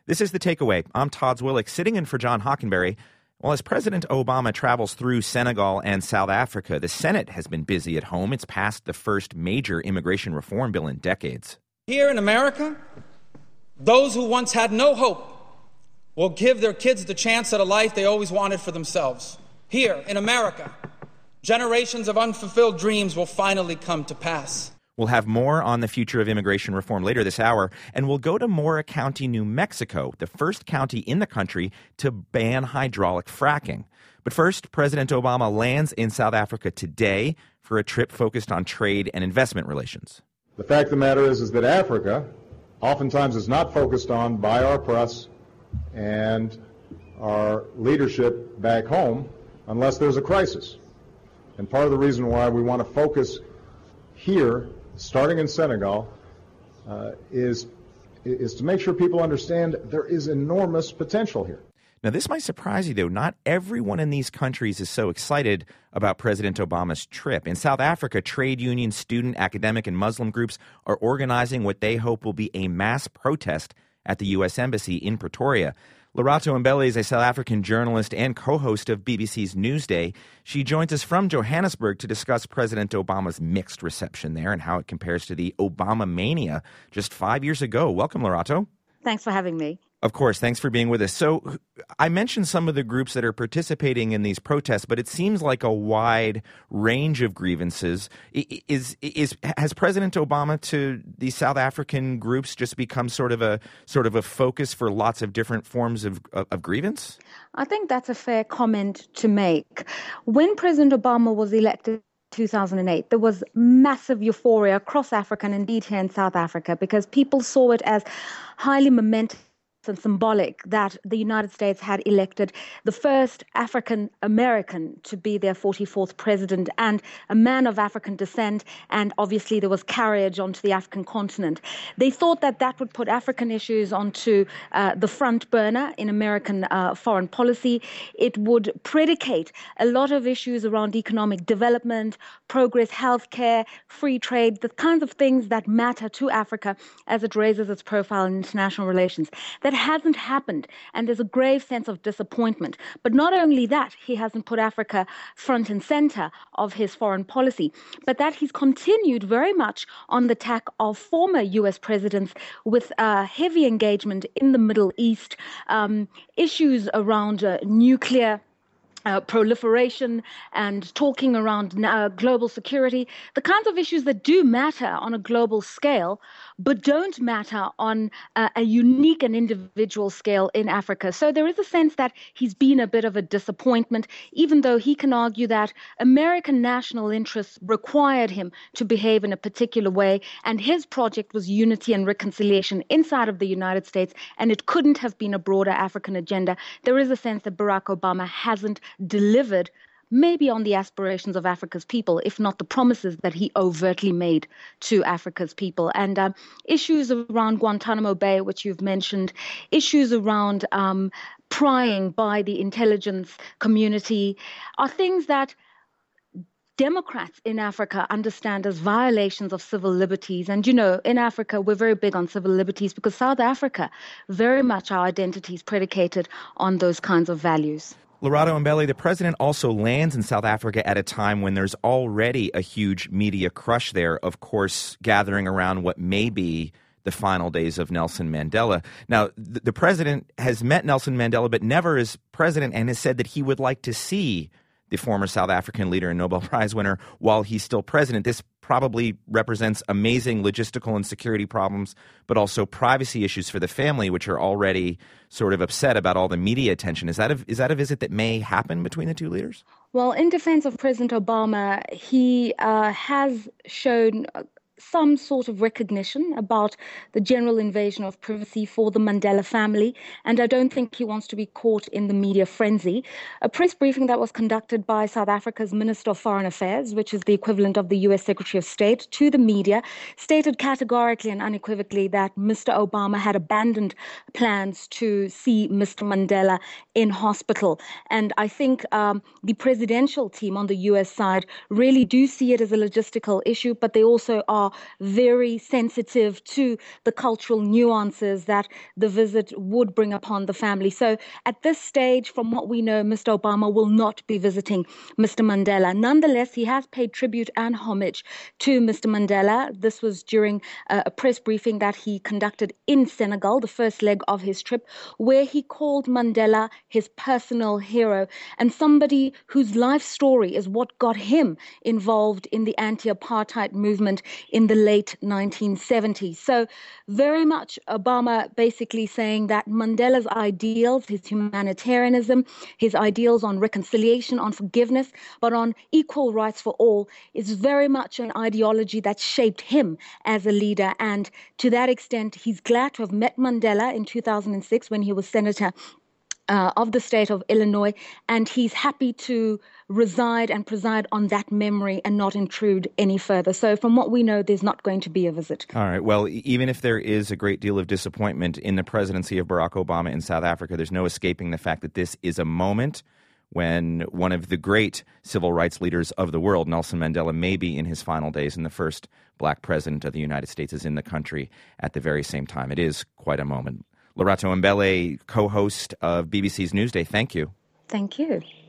This is The Takeaway. I'm Todd Zwillich, sitting in for John Hockenberry. Well, as President Obama travels through Senegal and South Africa, the Senate has been busy at home. It's passed the first major immigration reform bill in decades. Here in America, those who once had no hope will give their kids the chance at a life they always wanted for themselves. Here in America, generations of unfulfilled dreams will finally come to pass. We'll have more on the future of immigration reform later this hour, and we'll go to Mora County, New Mexico, the first county in the country to ban hydraulic fracking. But first, President Obama lands in South Africa today for a trip focused on trade and investment relations. The fact of the matter is that Africa oftentimes is not focused on by our press and our leadership back home unless there's a crisis. And part of the reason why we want to focus here, starting in Senegal, is to make sure people understand there is enormous potential here. Now, this might surprise you, though. Not everyone in these countries is so excited about President Obama's trip. In South Africa, trade unions, student, academic, and Muslim groups are organizing what they hope will be a mass protest at the U.S. Embassy in Pretoria. Lerato Mbele is a South African journalist and co-host of BBC's Newsday. She joins us from Johannesburg to discuss President Obama's mixed reception there and how it compares to the Obama mania just 5 years ago. Welcome, Lerato. Thanks for having me. Of course. Thanks for being with us. So I mentioned some of the groups that are participating in these protests, but it seems like a wide range of grievances. Has President Obama to these South African groups just become sort of a focus for lots of different forms of grievance? I think that's a fair comment to make. When President Obama was elected 2008, there was massive euphoria across Africa and indeed here in South Africa because people saw it as highly momentous and symbolic that the United States had elected the first African American to be their 44th president and a man of African descent, and obviously there was carriage onto the African continent. They thought that that would put African issues onto the front burner in American foreign policy. It would predicate a lot of issues around economic development, progress, healthcare, free trade, the kinds of things that matter to Africa as it raises its profile in international relations. That hasn't happened, and there's a grave sense of disappointment. But not only that, he hasn't put Africa front and center of his foreign policy, but that he's continued very much on the tack of former U.S. presidents with heavy engagement in the Middle East, issues around nuclear proliferation and talking around global security, the kinds of issues that do matter on a global scale, but don't matter on a unique and individual scale in Africa. So there is a sense that he's been a bit of a disappointment, even though he can argue that American national interests required him to behave in a particular way, and his project was unity and reconciliation inside of the United States, and it couldn't have been a broader African agenda. There is a sense that Barack Obama hasn't delivered maybe on the aspirations of Africa's people, if not the promises that he overtly made to Africa's people. And issues around Guantanamo Bay, which you've mentioned, issues around prying by the intelligence community are things that Democrats in Africa understand as violations of civil liberties. And, you know, in Africa, we're very big on civil liberties because South Africa, very much our identity is predicated on those kinds of values. Lerato Mbele, the president also lands in South Africa at a time when there's already a huge media crush there, of course, gathering around what may be the final days of Nelson Mandela. Now, the president has met Nelson Mandela, but never as president, and has said that he would like to see the former South African leader and Nobel Prize winner while he's still president. This probably represents amazing logistical and security problems, but also privacy issues for the family, which are already sort of upset about all the media attention. Is that a visit that may happen between the two leaders? Well, in defense of President Obama, he has shown some sort of recognition about the general invasion of privacy for the Mandela family, and I don't think he wants to be caught in the media frenzy. A press briefing that was conducted by South Africa's Minister of Foreign Affairs, which is the equivalent of the U.S. Secretary of State, to the media, stated categorically and unequivocally that Mr. Obama had abandoned plans to see Mr. Mandela in hospital. And I think the presidential team on the U.S. side really do see it as a logistical issue, but they also are are very sensitive to the cultural nuances that the visit would bring upon the family. So at this stage, from what we know, Mr. Obama will not be visiting Mr. Mandela. Nonetheless, he has paid tribute and homage to Mr. Mandela. This was during a press briefing that he conducted in Senegal, the first leg of his trip, where he called Mandela his personal hero and somebody whose life story is what got him involved in the anti-apartheid movement in the late 1970s. So very much Obama basically saying that Mandela's ideals, his humanitarianism, his ideals on reconciliation, on forgiveness, but on equal rights for all, is very much an ideology that shaped him as a leader. And to that extent, he's glad to have met Mandela in 2006 when he was senator of the state of Illinois, and he's happy to reside and preside on that memory and not intrude any further. So from what we know, there's not going to be a visit. All right. Well, even if there is a great deal of disappointment in the presidency of Barack Obama in South Africa, there's no escaping the fact that this is a moment when one of the great civil rights leaders of the world, Nelson Mandela, may be in his final days, and the first black president of the United States is in the country at the very same time. It is quite a moment. Lerato Mbele, co-host of BBC's Newsday, thank you. Thank you.